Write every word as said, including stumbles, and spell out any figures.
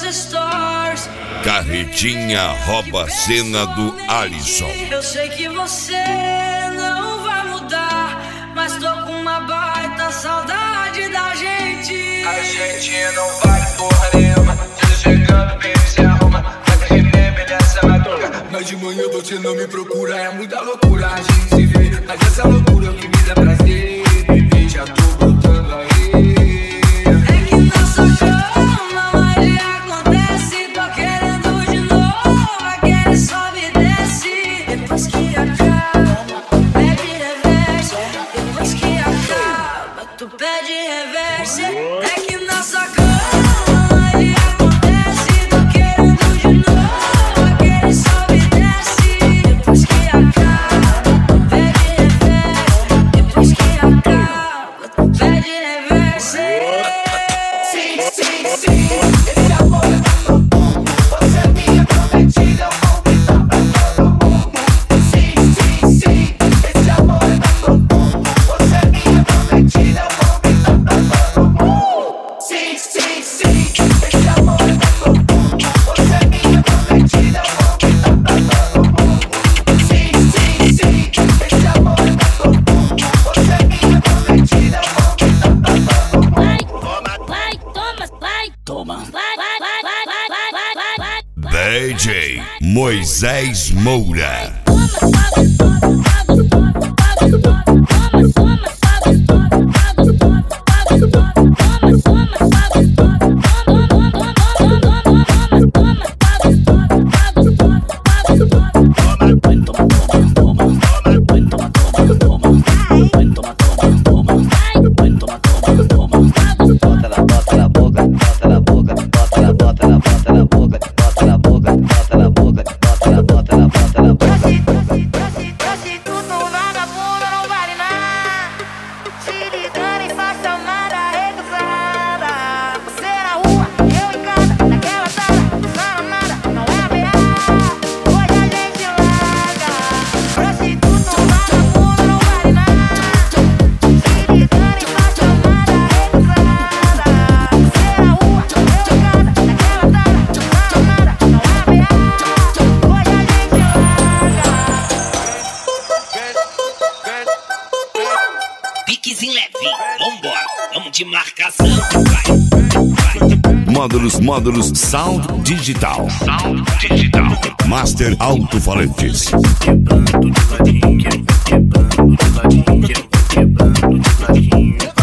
stories. Carretinha rouba a cena do Alisson. Eu sei que você não vai mudar, mas tô com uma baita saudade da gente. A gente não vai porra nenhuma. Você chegando, baby, se arruma. Vai ter remember dessa madruga. Mas de manhã você não me procura. É muita loucura a gente se vê. Mas essa loucura é o que me dá prazer. Bebê, já tô botando aí. É que nossa cama mais acontece. Tô querendo de novo. Aquele sobe e desce. Depois que acaba, pede reverse. Depois que acaba, tu pede reverse. É que nossa cama mais acontece. Tô querendo de novo. Aquele sobe e desce. Depois que acaba, pede reverse. Depois que acaba, tu pede reverse. Sim, sim, sim. Esse amor é tão bom. Você é minha prometida. Eu vou gritar pra todo mundo. Sim, sim, sim. Esse amor é tão bom. Você é minha prometida. Eu vou gritar pra todo mundo. Sim, sim, sim. Esse amor é tão bom. Você é minha prometida. Eu vou gritar pra todo mundo. Sim, sim, sim. Esse amor é tão bom. Você é minha prometida. Eu vou gritar pra todo mundo. Vai, toma, vai, toma, vai, vai, vai, vai, vai, vai, vai, vai, vai. D J Moisés Moura. Toma, sobe, sobe, sobe, sobe, sobe, toma, toma, sobe, sobe, sobe, sobe, sobe, toma, toma, sobe, sobe, toma, toma, toma, toma, toma, toma, sobe, sobe, sobe, sobe, sobe, toma, toma, toma, toma, toma, toma, toma, toma, toma, toma. Bota na, bota na boca, bota na boca, bota na, bota na, bota na boca, bota na boca, bota na boca, bota na, bota na, bota na boca. Prostituto vagabundo não vale nada. Te ligando e só chamada recusada. Você na rua, eu em casa, naquela sala, não nada, não é B A. Hoje a gente larga. Prostituto vagabundo não vale nada. Te ligando e só chamada recusada. Você na rua, eu em casa, naquela sala, não nada, não é B A. Hoje a gente larga. Piquezinho levinho, vambora, vamos de marcação, vai. Módulos, módulos Sound Digital. Sound Digital. Master Alto-Falantes. Quebrando de ladinho, quebrando de ladinho, quebrando de ladinho.